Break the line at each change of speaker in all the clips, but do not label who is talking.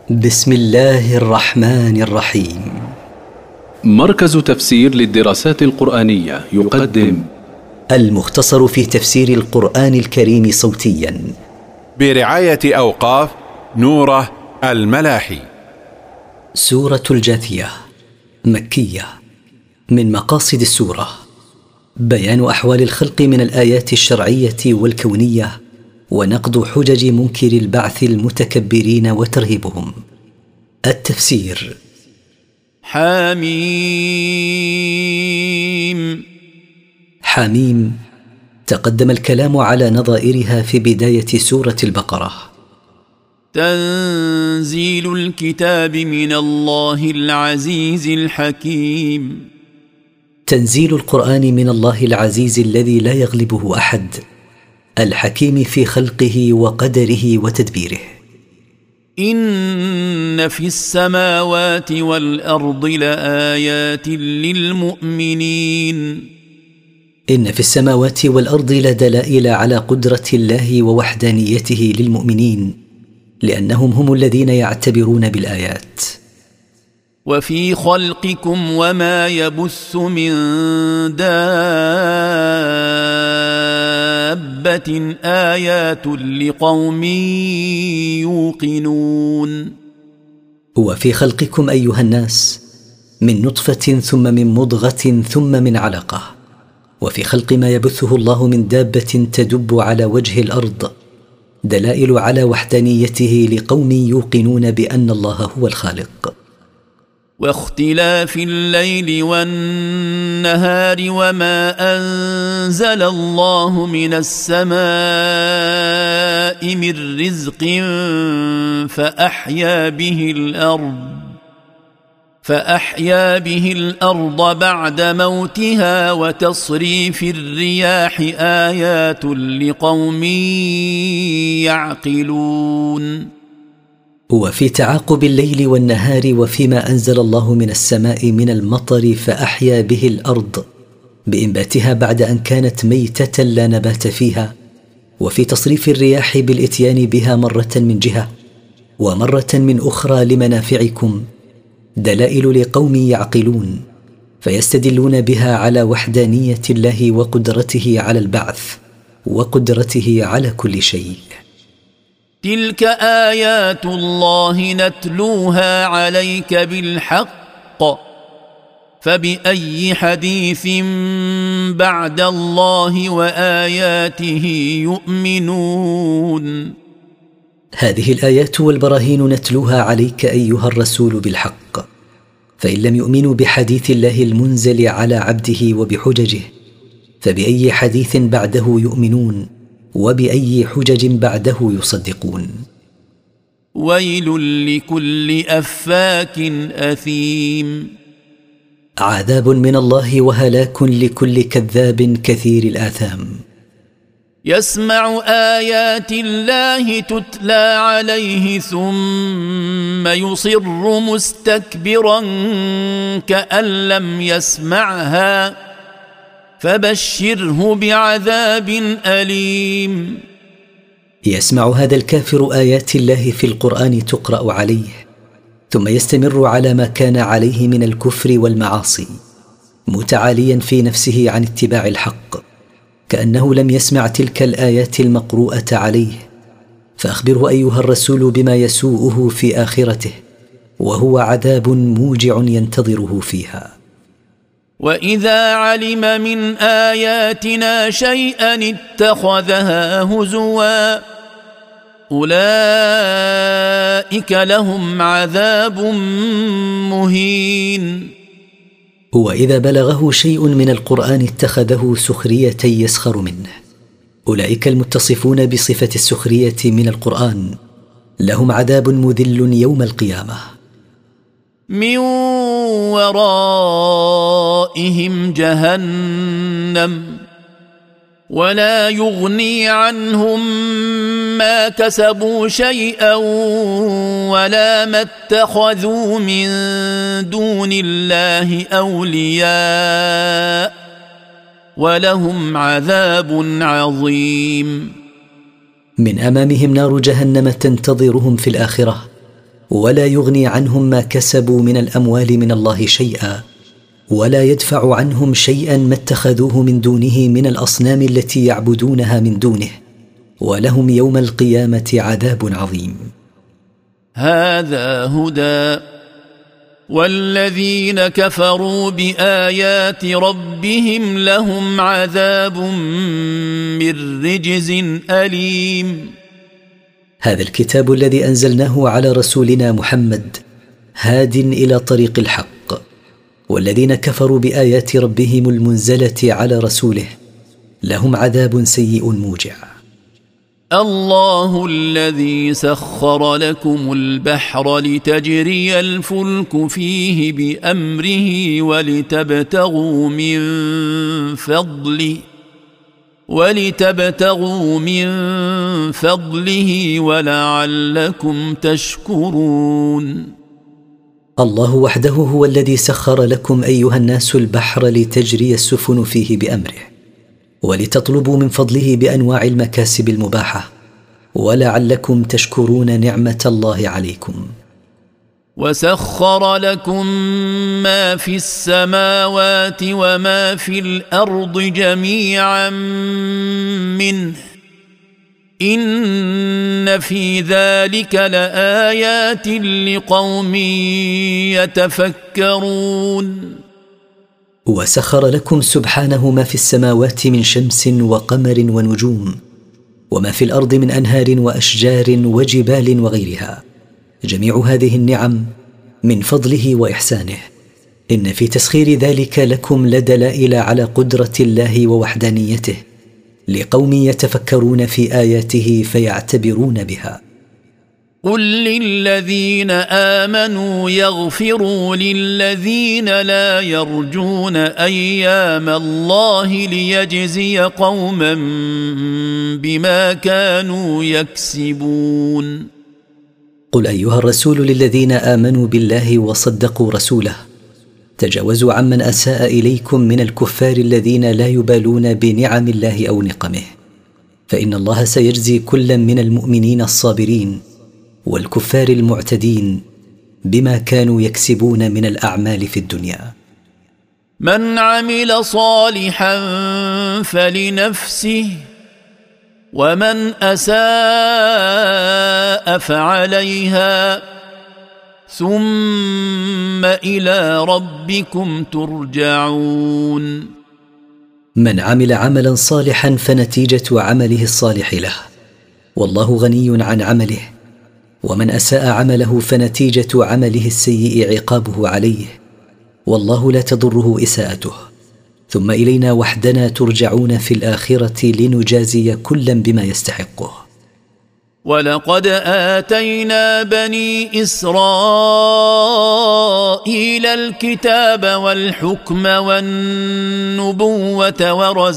بسم الله الرحمن الرحيم.
مركز تفسير للدراسات القرآنية يقدم
المختصر في تفسير القرآن الكريم صوتيا
برعاية أوقاف نوره الملاحي.
سورة الجاثية مكية. من مقاصد السورة بيان أحوال الخلق من الآيات الشرعية والكونية، ونقض حجج منكر البعث المتكبرين وترهيبهم. التفسير.
حميم.
حميم تقدم الكلام على نظائرها في بداية سورة البقرة.
تنزيل الكتاب من الله العزيز الحكيم.
تنزيل القرآن من الله العزيز الذي لا يغلبه أحد، الحكيم في خلقه وقدره وتدبيره.
إن في السماوات والأرض لآيات للمؤمنين.
إن في السماوات والأرض لدلائل على قدرة الله ووحدانيته للمؤمنين، لأنهم هم الذين يعتبرون بالآيات.
وفي خلقكم وما يبث من دابة آيات لقوم يوقنون.
وفي خلقكم أيها الناس من نطفة ثم من مضغة ثم من علقة، وفي خلق ما يبثه الله من دابة تدب على وجه الأرض دلائل على وحدانيته لقوم يوقنون بأن الله هو الخالق.
واختلاف الليل والنهار وما أنزل الله من السماء من رزق فأحيا به الأرض بعد موتها وتصريف الرياح آيات لقوم يعقلون.
وفي تعاقب الليل والنهار وفيما أنزل الله من السماء من المطر فأحيا به الأرض بإنباتها بعد أن كانت ميتة لا نبات فيها، وفي تصريف الرياح بالإتيان بها مرة من جهة ومرة من أخرى لمنافعكم دلائل لقوم يعقلون، فيستدلون بها على وحدانية الله وقدرته على البعث وقدرته على كل شيء.
تلك آيات الله نتلوها عليك بالحق، فبأي حديث بعد الله وآياته يؤمنون.
هذه الآيات والبراهين نتلوها عليك أيها الرسول بالحق، فإن لم يؤمنوا بحديث الله المنزل على عبده وبحججه فبأي حديث بعده يؤمنون وبأي حجج بعده يصدقون.
ويل لكل أفاك أثيم.
عذاب من الله وهلاك لكل كذاب كثير الآثام.
يسمع آيات الله تتلى عليه ثم يصر مستكبرا كأن لم يسمعها، فبشره بعذاب أليم.
يسمع هذا الكافر آيات الله في القرآن تقرأ عليه ثم يستمر على ما كان عليه من الكفر والمعاصي متعاليا في نفسه عن اتباع الحق كأنه لم يسمع تلك الآيات المقروءة عليه، فأخبره أيها الرسول بما يسوءه في آخرته وهو عذاب موجع ينتظره فيها.
وإذا علم من آياتنا شيئا اتخذها هزوا أولئك لهم عذاب مهين.
وإذا بلغه شيء من القرآن اتخذه سخرية يسخر منه، أولئك المتصفون بصفة السخرية من القرآن لهم عذاب مذل يوم القيامة.
من ورائهم جهنم ولا يغني عنهم ما كسبوا شيئا ولا ما اتخذوا من دون الله أولياء ولهم عذاب عظيم.
من أمامهم نار جهنم تنتظرهم في الآخرة ولا يغني عنهم ما كسبوا من الاموال من الله شيئا، ولا يدفع عنهم شيئا ما اتخذوه من دونه من الاصنام التي يعبدونها من دونه، ولهم يوم القيامه عذاب عظيم.
هذا هدى، والذين كفروا بآيات ربهم لهم عذاب من رجز أليم.
هذا الكتاب الذي أنزلناه على رسولنا محمد هاد إلى طريق الحق، والذين كفروا بآيات ربهم المنزلة على رسوله لهم عذاب سيء موجع.
الله الذي سخر لكم البحر لتجري الفلك فيه بأمره ولتبتغوا من فضله ولعلكم تشكرون.
الله وحده هو الذي سخر لكم أيها الناس البحر لتجري السفن فيه بأمره، ولتطلبوا من فضله بأنواع المكاسب المباحة، ولعلكم تشكرون نعمة الله عليكم.
وسخر لكم ما في السماوات وما في الأرض جميعا منه إن في ذلك لآيات لقوم يتفكرون.
وسخر لكم سبحانه ما في السماوات من شمس وقمر ونجوم، وما في الأرض من أنهار وأشجار وجبال وغيرها، جميع هذه النعم من فضله وإحسانه. إن في تسخير ذلك لكم لدلائل على قدرة الله ووحدانيته لقوم يتفكرون في آياته فيعتبرون بها.
قل للذين آمنوا يغفروا للذين لا يرجون أيام الله ليجزي قوما بما كانوا يكسبون.
قل أيها الرسول للذين آمنوا بالله وصدقوا رسوله تجاوزوا عمن أساء إليكم من الكفار الذين لا يبالون بنعم الله أو نقمه، فإن الله سيجزي كلا من المؤمنين الصابرين والكفار المعتدين بما كانوا يكسبون من الأعمال في الدنيا.
من عمل صالحا فلنفسه ومن أساء فعليها ثم إلى ربكم ترجعون.
من عمل عملا صالحا فنتيجة عمله الصالح له، والله غني عن عمله، ومن أساء عمله فنتيجة عمله السيء عقابه عليه، والله لا تضره إساءته. ثم إلينا وحدنا ترجعون في الآخرة لنجازي كلا بما يستحقه.
ولقد آتينا بني إسرائيل الكتاب والحكم والنبوة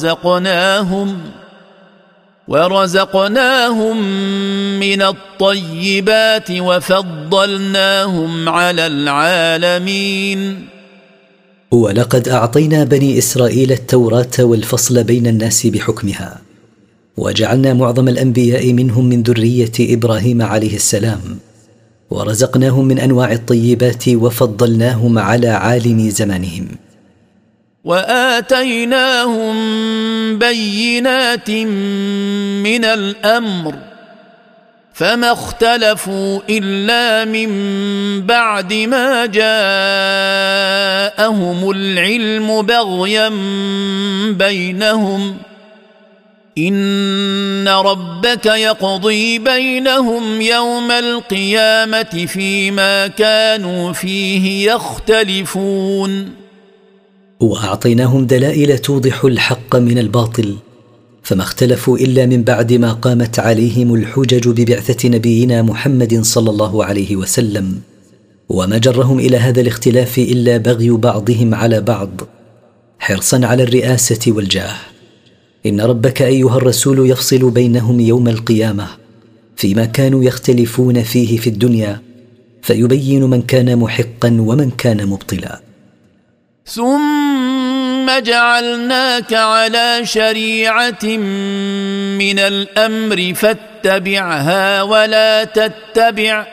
ورزقناهم من الطيبات وفضلناهم على العالمين.
ولقد أعطينا بني إسرائيل التوراة والفصل بين الناس بحكمها، وجعلنا معظم الأنبياء منهم من ذرية إبراهيم عليه السلام، ورزقناهم من أنواع الطيبات وفضلناهم على عالم زمانهم.
وآتيناهم بينات من الأمر فما اختلفوا إلا من بعد ما جاءهم العلم بغيا بينهم إن ربك يقضي بينهم يوم القيامة فيما كانوا فيه يختلفون.
وأعطيناهم دلائل توضح الحق من الباطل، فما اختلفوا إلا من بعد ما قامت عليهم الحجج ببعثة نبينا محمد صلى الله عليه وسلم، وما جرهم إلى هذا الاختلاف إلا بغي بعضهم على بعض حرصا على الرئاسة والجاه. إن ربك أيها الرسول يفصل بينهم يوم القيامة فيما كانوا يختلفون فيه في الدنيا، فيبين من كان محقا ومن كان مبطلا.
ثم جعلناك على شريعة من الأمر فاتبعها ولا تتبع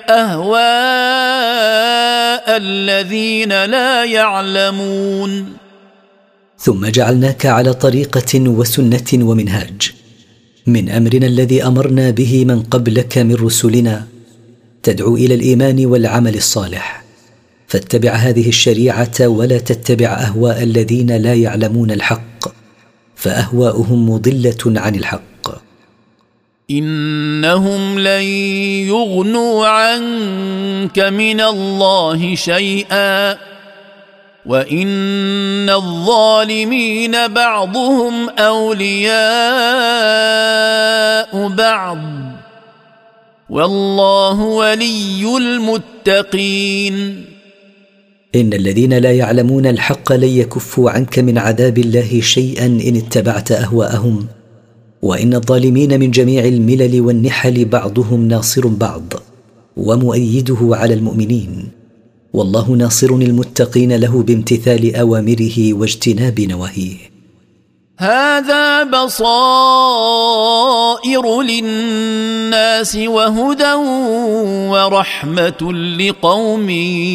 أهواء الذين لا يعلمون.
ثم جعلناك على طريقة وسنة ومنهاج من أمرنا الذي أمرنا به من قبلك من رسلنا، تدعو إلى الإيمان والعمل الصالح، فاتبع هذه الشريعة ولا تتبع أهواء الذين لا يعلمون الحق، فأهواؤهم مضلة عن الحق.
إنهم لن يغنوا عنك من الله شيئا وإن الظالمين بعضهم أولياء بعض والله ولي المتقين.
إن الذين لا يعلمون الحق لن يكفوا عنك من عذاب الله شيئا إن اتبعت أهواءهم، وإن الظالمين من جميع الملل والنحل بعضهم ناصر بعض ومؤيده على المؤمنين، والله ناصر المتقين له بامتثال أوامره واجتناب نواهيه.
هذا بصائر للناس وهدى ورحمة لقوم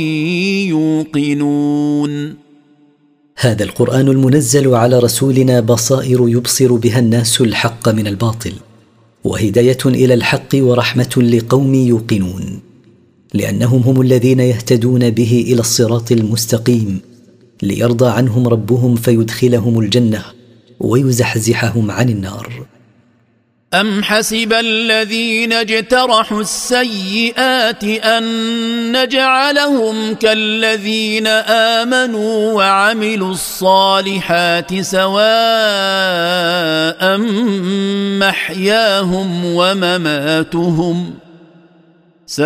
يوقنون.
هذا القرآن المنزل على رسولنا بصائر يبصر بها الناس الحق من الباطل، وهداية إلى الحق ورحمة لقوم يوقنون، لأنهم هم الذين يهتدون به إلى الصراط المستقيم، ليرضى عنهم ربهم فيدخلهم الجنة ويزحزحهم عن النار.
أم حسب الذين اجترحوا السيئات أن نجعلهم كالذين آمنوا وعملوا الصالحات سواء محياهم ومماتهم ساء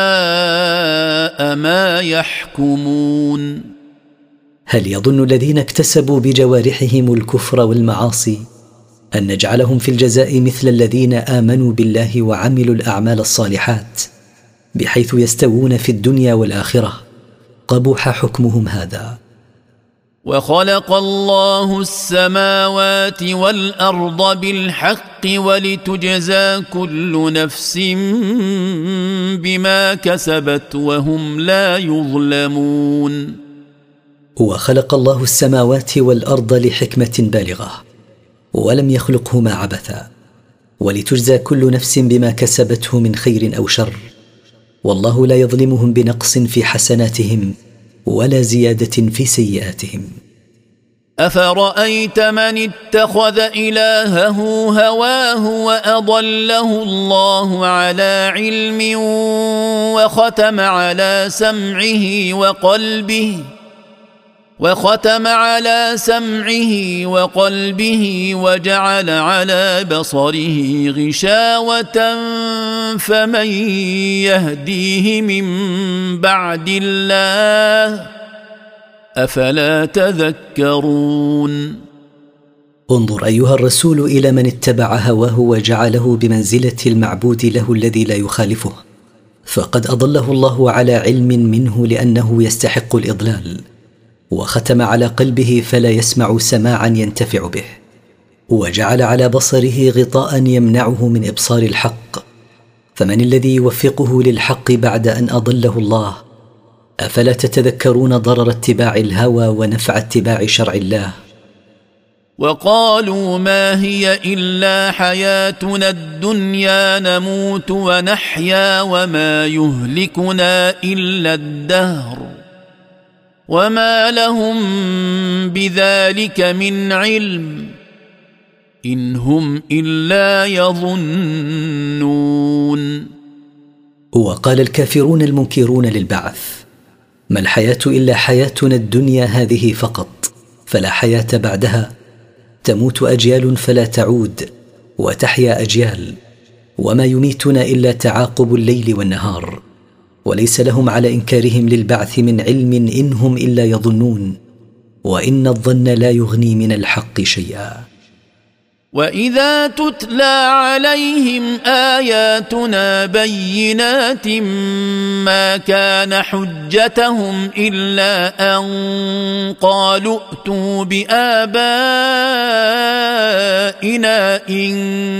ما يحكمون.
هل يظن الذين اكتسبوا بجوارحهم الكفر والمعاصي أن نجعلهم في الجزاء مثل الذين آمنوا بالله وعملوا الأعمال الصالحات بحيث يستوون في الدنيا والآخرة؟ قبح حكمهم هذا.
وخلق الله السماوات والأرض بالحق ولتجزى كل نفس بما كسبت وهم لا يظلمون.
وخلق الله السماوات والأرض لحكمة بالغة، ولم يخلقهما عبثا، ولتجزى كل نفس بما كسبته من خير أو شر، والله لا يظلمهم بنقص في حسناتهم ولا زيادة في سيئاتهم.
أفرأيت من اتخذ إلهه هواه وأضله الله على علم وختم على سمعه وقلبه وجعل على بصره غشاوة فمن يهديه من بعد الله أفلا تذكرون.
انظر أيها الرسول إلى من اتبع هواه وجعله بمنزلة المعبود له الذي لا يخالفه، فقد أضله الله على علم منه لأنه يستحق الإضلال، وختم على قلبه فلا يسمع سماعا ينتفع به، وجعل على بصره غطاء يمنعه من إبصار الحق، فمن الذي يوفقه للحق بعد أن أضله الله؟ أفلا تتذكرون ضرر اتباع الهوى ونفع اتباع شرع الله؟
وقالوا ما هي إلا حياتنا الدنيا نموت ونحيا وما يهلكنا إلا الدهر وما لهم بذلك من علم إن هم إلا يظنون.
وقال الكافرون المنكرون للبعث ما الحياة إلا حياتنا الدنيا هذه فقط، فلا حياة بعدها، تموت أجيال فلا تعود وتحيا أجيال، وما يميتنا إلا تعاقب الليل والنهار، وليس لهم على إنكارهم للبعث من علم إن هم إلا يظنون، وإن الظن لا يغني من الحق شيئا.
وإذا تتلى عليهم آياتنا بينات ما كان حجتهم إلا أن قالوا ائتوا بآبائنا إن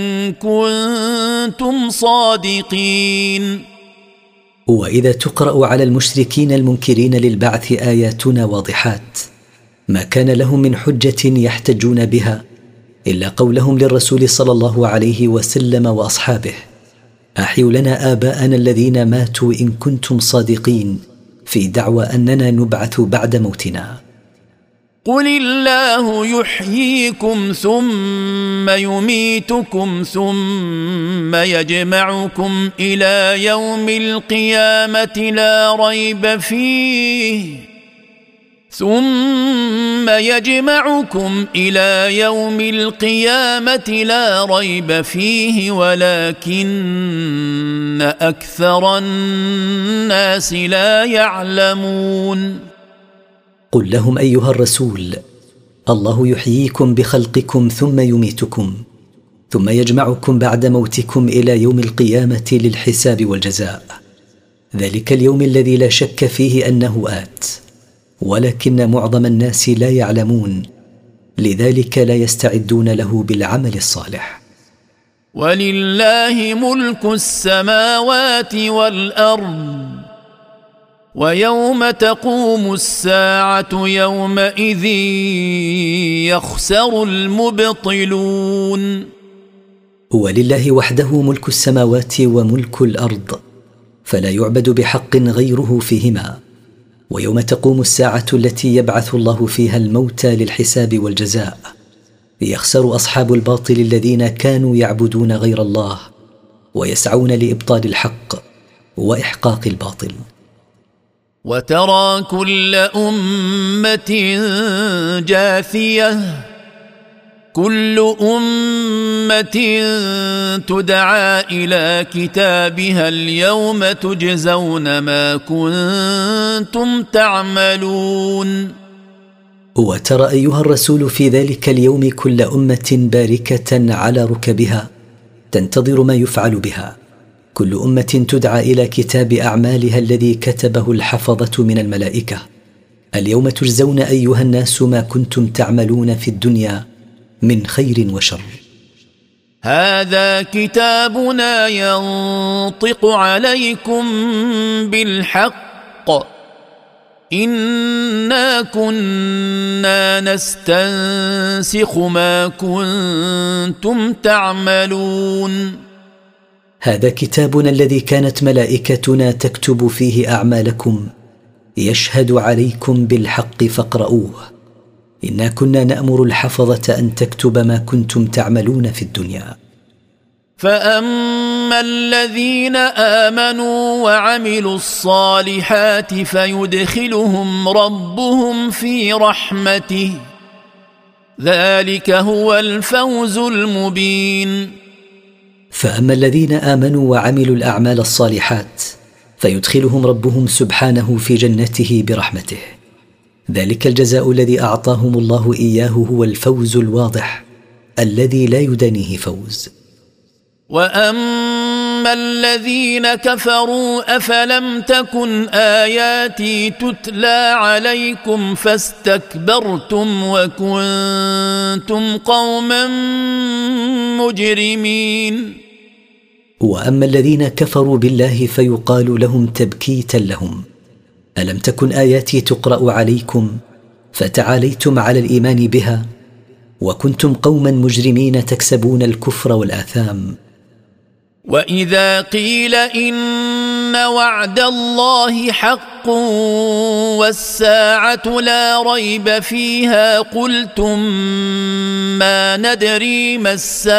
كنتم صادقين.
وإذا تقرأ على المشركين المنكرين للبعث آياتنا واضحات ما كان لهم من حجة يحتجون بها إلا قولهم للرسول صلى الله عليه وسلم وأصحابه: أحيوا لنا آباءنا الذين ماتوا إن كنتم صادقين في دعوى أننا نبعث بعد موتنا.
قل الله يحييكم ثم يميتكم ثم يجمعكم إلى يوم القيامة لا ريب فيه ولكن أكثر الناس لا يعلمون.
قل لهم أيها الرسول: الله يحييكم بخلقكم ثم يميتكم ثم يجمعكم بعد موتكم إلى يوم القيامة للحساب والجزاء. ذلك اليوم الذي لا شك فيه أنه آت، ولكن معظم الناس لا يعلمون، لذلك لا يستعدون له بالعمل الصالح.
ولله ملك السماوات والأرض ويوم تقوم الساعة يومئذ يخسر المبطلون.
ولله وحده ملك السماوات وملك الأرض، فلا يعبد بحق غيره فيهما. ويوم تقوم الساعة التي يبعث الله فيها الموتى للحساب والجزاء يخسر أصحاب الباطل الذين كانوا يعبدون غير الله ويسعون لإبطال الحق وإحقاق الباطل.
وترى كل أمة جاثية كل أمة تدعى إلى كتابها اليوم تجزون ما كنتم تعملون.
وترى أيها الرسول في ذلك اليوم كل أمة باركة على ركبها تنتظر ما يفعل بها، كل أمة تدعى إلى كتاب أعمالها الذي كتبه الحفظة من الملائكة: اليوم تجزون أيها الناس ما كنتم تعملون في الدنيا من خير وشر.
هذا كتابنا ينطق عليكم بالحق إنا كنا نستنسخ ما كنتم تعملون.
هذا كتابنا الذي كانت ملائكتنا تكتب فيه أعمالكم يشهد عليكم بالحق فاقرؤوه. إنا كنا نأمر الحفظة أن تكتب ما كنتم تعملون في الدنيا.
فأما الذين آمنوا وعملوا الصالحات فيدخلهم ربهم في رحمته ذلك هو الفوز المبين.
فأما الذين آمنوا وعملوا الأعمال الصالحات فيدخلهم ربهم سبحانه في جنته برحمته، ذلك الجزاء الذي أعطاهم الله إياه هو الفوز الواضح الذي لا يدانيه فوز.
وأما الذين كفروا أفلم تكن آياتي تتلى عليكم فاستكبرتم وكنتم قوما مجرمين.
وأما الذين كفروا بالله فيقال لهم تبكيتا لهم: ألم تكن آياتي تقرأ عليكم فتعاليتم على الإيمان بها وكنتم قوما مجرمين تكسبون الكفر والآثام.
وإذا قيل إن وعد الله حق والساعة لا ريب فيها قلتم ما ندري ما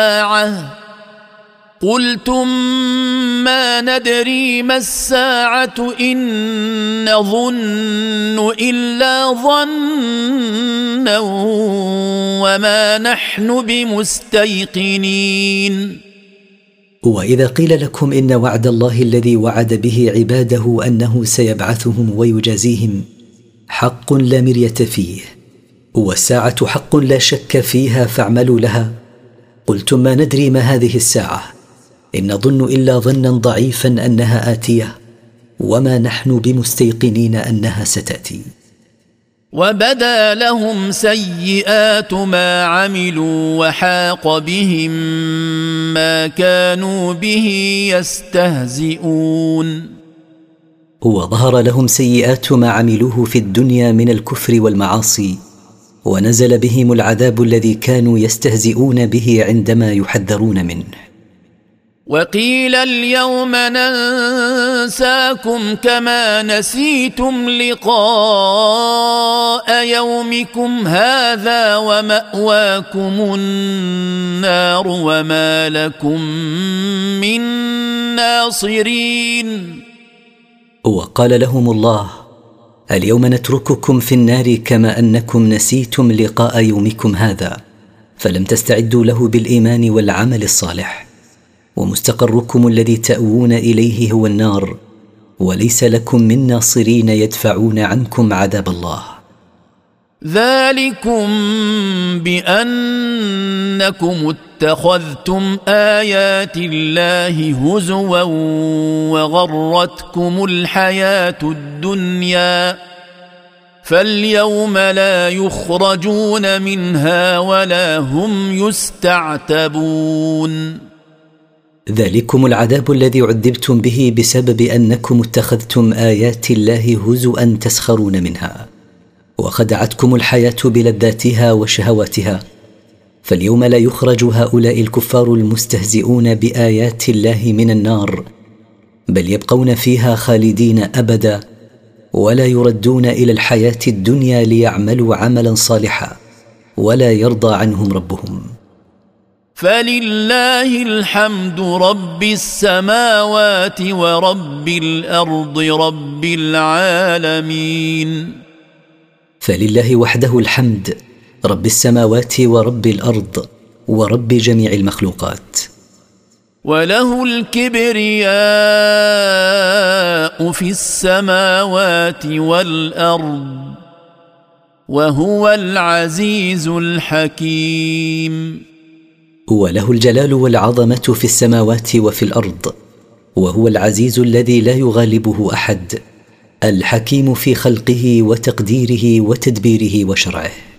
الساعة إن نظن إلا ظنا وما نحن بمستيقنين.
وإذا قيل لكم إن وعد الله الذي وعد به عباده أنه سيبعثهم ويجازيهم حق لا مرية فيه، والساعة حق لا شك فيها فاعملوا لها، قلتم ما ندري ما هذه الساعة إن نظن إلا ظنا ضعيفا أنها آتية وما نحن بمستيقنين أنها ستأتي.
وبدا لهم سيئات ما عملوا وحاق بهم ما كانوا به يستهزئون.
وظهر لهم سيئات ما عملوه في الدنيا من الكفر والمعاصي، ونزل بهم العذاب الذي كانوا يستهزئون به عندما يحذرون منه.
وقيل اليوم ننساكم كما نسيتم لقاء يومكم هذا ومأواكم النار وما لكم من ناصرين.
وقال لهم الله: اليوم نترككم في النار كما أنكم نسيتم لقاء يومكم هذا، فلم تستعدوا له بالإيمان والعمل الصالح، ومستقركم الذي تأوون إليه هو النار، وليس لكم من ناصرين يدفعون عنكم عذاب الله.
ذلكم بأنكم اتخذتم آيات الله هزوا وغرتكم الحياة الدنيا، فاليوم لا يخرجون منها ولا هم يستعتبون.
ذلكم العذاب الذي عذبتم به بسبب أنكم اتخذتم آيات الله هزوا تسخرون منها، وخدعتكم الحياة بلذاتها وشهواتها، فاليوم لا يخرج هؤلاء الكفار المستهزئون بآيات الله من النار، بل يبقون فيها خالدين أبدا، ولا يردون إلى الحياة الدنيا ليعملوا عملا صالحا، ولا يرضى عنهم ربهم.
فلله الحمد رب السماوات ورب الأرض رب العالمين.
فلله وحده الحمد، رب السماوات ورب الأرض ورب جميع المخلوقات.
وله الكبرياء في السماوات والأرض وهو العزيز الحكيم.
وله الجلال والعظمة في السماوات وفي الأرض، وهو العزيز الذي لا يغالبه أحد، الحكيم في خلقه وتقديره وتدبيره وشرعه.